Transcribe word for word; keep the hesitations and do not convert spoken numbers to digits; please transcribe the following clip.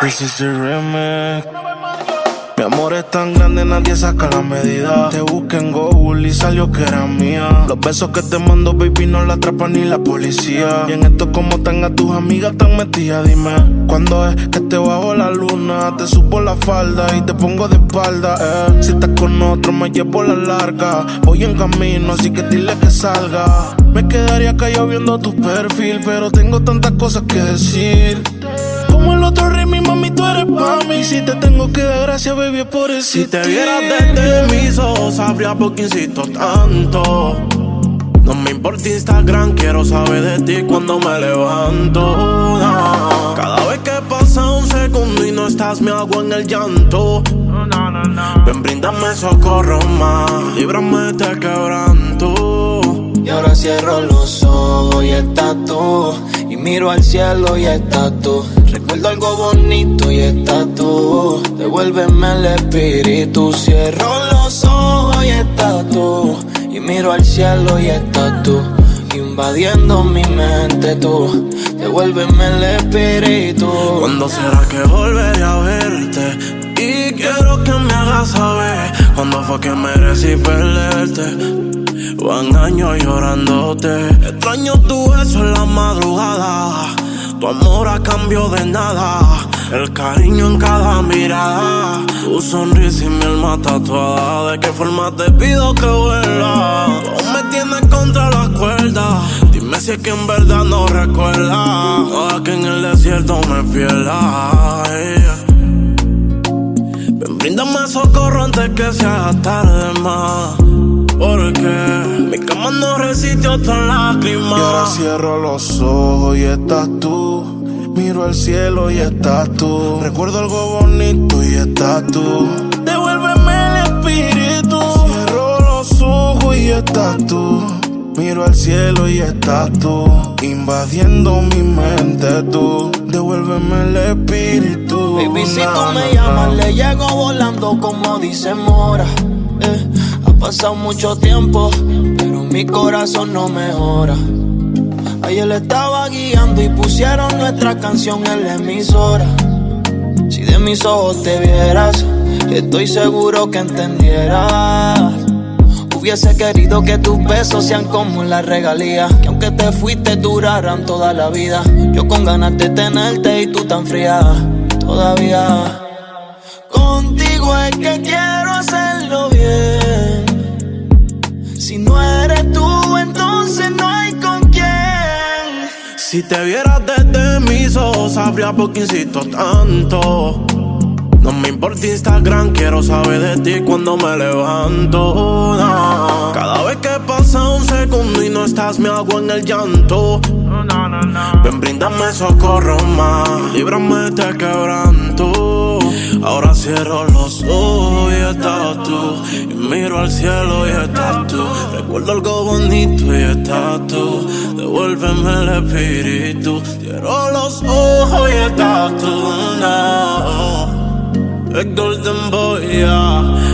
This is the remix. Mi amor es tan grande, nadie saca la medida. Te busqué en Google y salió que era mía. Los besos que te mando, baby, no la atrapan ni la policía. Y en esto como están a tus amigas tan metidas, dime ¿cuándo es que te bajo la luna? Te subo la falda y te pongo de espalda, eh. Si estás con otro me llevo la larga. Voy en camino, así que dile que salga. Me quedaría callado viendo tu perfil, pero tengo tantas cosas que decir. Como el otro rey, mi mami, tú eres pa' mí. Si te tengo que dar gracias, baby, es por existir. Si te vieras desde mis ojos, sabría por qué insisto tanto. No me importa Instagram, quiero saber de ti cuando me levanto. No. Cada vez que pasa un segundo y no estás, me hago en el llanto. Ven, bríndame socorro más, líbrame de quebranto. Y ahora cierro los ojos y estás tú. Y miro al cielo y estás tú. Recuerdo algo bonito y estás tú. Devuélveme el espíritu. Cierro los ojos y estás tú. Y miro al cielo y estás tú. Invadiendo mi mente tú. Devuélveme el espíritu. ¿Cuándo será que volveré a verte? Y quiero que me hagas saber cuándo fue que merecí perderte. Van años llorándote. Extraño tu beso en la madrugada. Tu amor a cambio de nada. El cariño en cada mirada. Tu sonrisa y mi alma tatuada. ¿De qué forma te pido que vuelva? Tú me tienes contra las cuerdas. Dime si es que en verdad no recuerdas. No, que en el desierto me pierda. Ven, bríndame socorro antes que sea tarde más. Porque mi cama no resistió tan lágrimas. Y ahora cierro los ojos y estás tú. Miro al cielo y estás tú. Recuerdo algo bonito y estás tú. Devuélveme el espíritu. Cierro los ojos y estás tú. Miro al cielo y estás tú. Invadiendo mi mente tú. Devuélveme el espíritu. Baby, si tú me llamas, le llego volando como dice Mora. eh. Ha pasado mucho tiempo, pero mi corazón no mejora. Ayer le estaba guiando y pusieron nuestra canción en la emisora. Si de mis ojos te vieras, estoy seguro que entendieras. Hubiese querido que tus besos sean como la regalía, que aunque te fuiste duraran toda la vida. Yo con ganas de tenerte y tú tan fría todavía. Contigo es que quiero hacerlo bien. Si no eres tú, entonces no hay con quién. Si te vieras desde mis ojos, sabría por qué insisto tanto. No me importa Instagram, quiero saber de ti cuando me levanto. No. Cada vez que pasa un segundo y no estás, me hago en el llanto. Ven, bríndame socorro más, líbrame de quebranto. Ahora cierro los ojos y estás tú. Y miro al cielo y estás tú. Recuerdo algo bonito y estás tú. Devuélveme el espíritu. Cierro los ojos y estás tú. No. El Golden Boy, yeah.